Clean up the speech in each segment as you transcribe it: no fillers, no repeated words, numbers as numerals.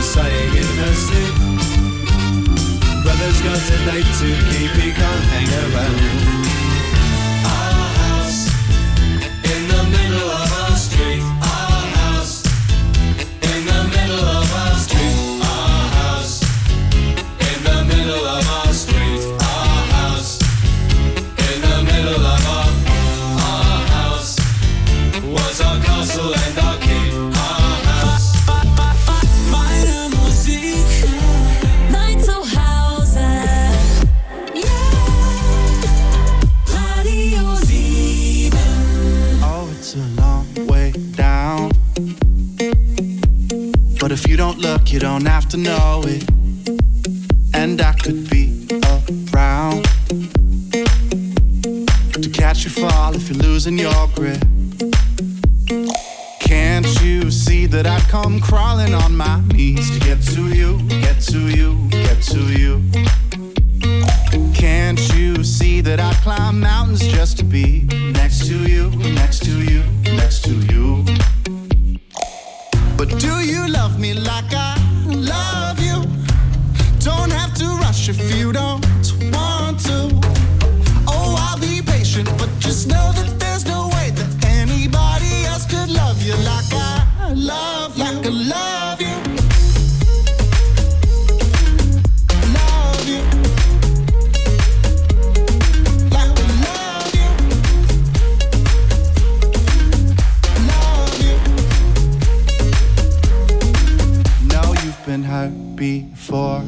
was saying in her sleep. Brother's got a date to keep, he can't hang around. Our house in the middle of our street. Our house in the middle of our street. Our house in the middle of our street. Our house in the middle of our house was our castle and our keep. Our house. Meine Musik, mein Zuhause, yeah. Radio 7. Oh, it's a long way down, but if you don't look, you don't have to know it. And I could be around to catch you fall if you're losing your grip. Can't you see that I come crawling on my knees to get to you, get to you, get to you? Can't you see that I climb mountains just to be next to you, next to you, next to you? But do you love me like I love you? Don't have to rush if you don't want to. Oh, I'll be patient, but just know that there's no way that anybody else could love you like I love you. Like I love you. Love you. Like I love you. Love you. Know you've been hurt before,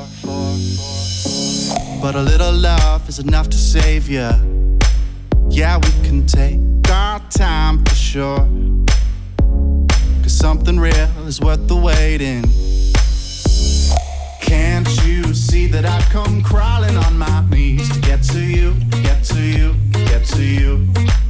but a little love is enough to save you. Yeah, we can take our time for sure, 'cause something real is worth the waiting. Can't you see that I've come crawling on my knees to get to you, get to you, get to you?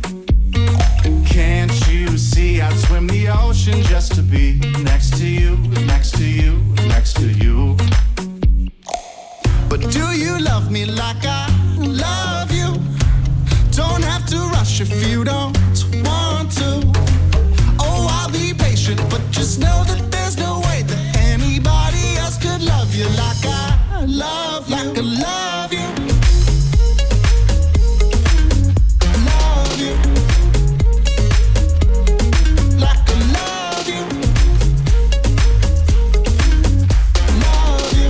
Can't you see I'd swim the ocean just to be next to you, next to you, next to you? But do you love me like I love you? Don't have to rush if you don't want to. Oh, I'll be patient, but just know that there's no way that anybody else could love you like I love you. Like I love you. Love you. Like I love you. Love you.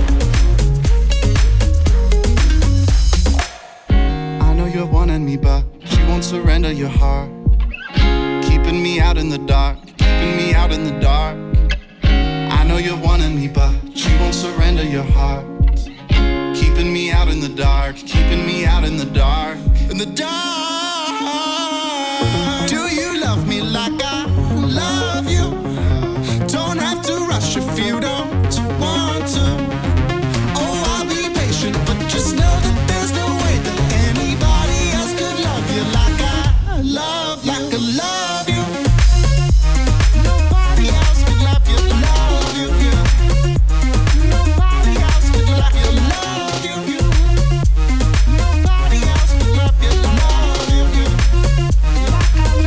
I know you're wanting me, but you won't surrender your heart. Keeping me out in the dark, keeping me out in the dark. I know you're wanting me, but you won't surrender your heart. Keeping me out in the dark, keeping me out in the dark. In the dark. Do you love me like I love you? Don't have to rush if you don't want to. Oh, I'll be patient, but just know that there's no way that anybody else could love you like I love you. Like I love you. Nobody else could love you like I love you. Nobody else could love you, love you. Nobody else could love you, love you. Like I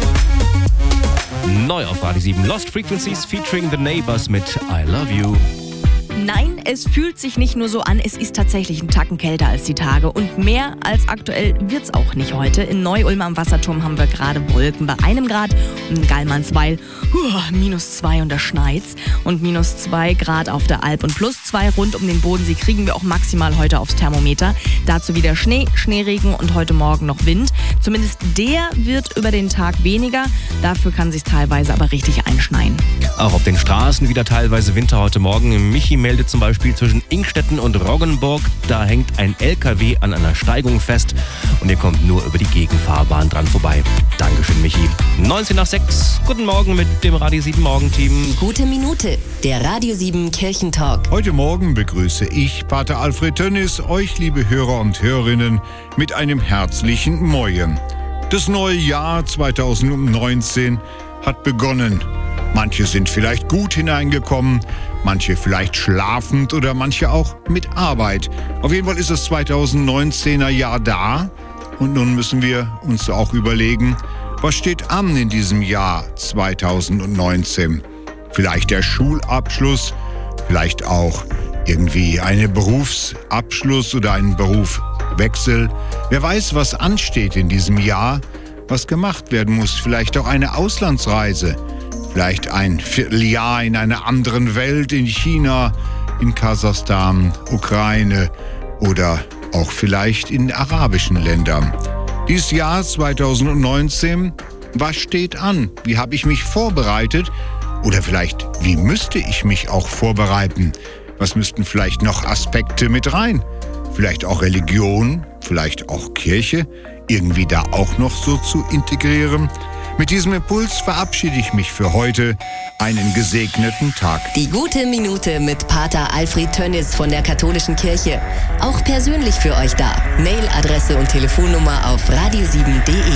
love you. Neu auf Radio 7, Lost Frequencies featuring The Neighbors mit I Love You. Nein, es fühlt sich nicht nur so an, es ist tatsächlich ein Tacken kälter als die Tage. Und mehr als aktuell wird's auch nicht heute. In Neu-Ulm am Wasserturm haben wir gerade Wolken bei 1 Grad und in Gallmannsweil -2 und da schneit's. Und -2 Grad auf der Alp und +2 rund um den Bodensee kriegen wir auch maximal heute aufs Thermometer. Dazu wieder Schnee, Schneeregen und heute Morgen noch Wind. Zumindest der wird über den Tag weniger. Dafür kann sich's teilweise aber richtig einschneien. Auch auf den Straßen wieder teilweise Winter heute Morgen. Michi meldet zum Beispiel zwischen Ingstetten und Roggenburg. Da hängt ein LKW an einer Steigung fest und ihr kommt nur über die Gegenfahrbahn dran vorbei. Dankeschön, Michi. 19 nach 6. Guten Morgen mit dem Radio 7 Morgenteam. Gute Minute, der Radio 7 Kirchentalk. Heute Morgen begrüße ich, Pater Alfred Tönnis, euch liebe Hörer und Hörerinnen mit einem herzlichen Moin. Das neue Jahr 2019 hat begonnen. Manche sind vielleicht gut hineingekommen, manche vielleicht schlafend oder manche auch mit Arbeit. Auf jeden Fall ist das 2019er Jahr da und nun müssen wir uns auch überlegen, was steht an in diesem Jahr 2019? Vielleicht der Schulabschluss, vielleicht auch irgendwie einen Berufsabschluss oder einen Berufswechsel. Wer weiß, was ansteht in diesem Jahr, was gemacht werden muss. Vielleicht auch eine Auslandsreise, vielleicht ein Vierteljahr in einer anderen Welt, in China, in Kasachstan, Ukraine oder auch vielleicht in arabischen Ländern. Dieses Jahr 2019, was steht an? Wie habe ich mich vorbereitet? Oder vielleicht, wie müsste ich mich auch vorbereiten? Was müssten vielleicht noch Aspekte mit rein? Vielleicht auch Religion, vielleicht auch Kirche, irgendwie da auch noch so zu integrieren? Mit diesem Impuls verabschiede ich mich für heute. Einen gesegneten Tag. Die gute Minute mit Pater Alfred Tönnis von der Katholischen Kirche. Auch persönlich für euch da. Mailadresse und Telefonnummer auf radio7.de.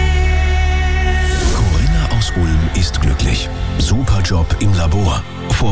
Job im Labor.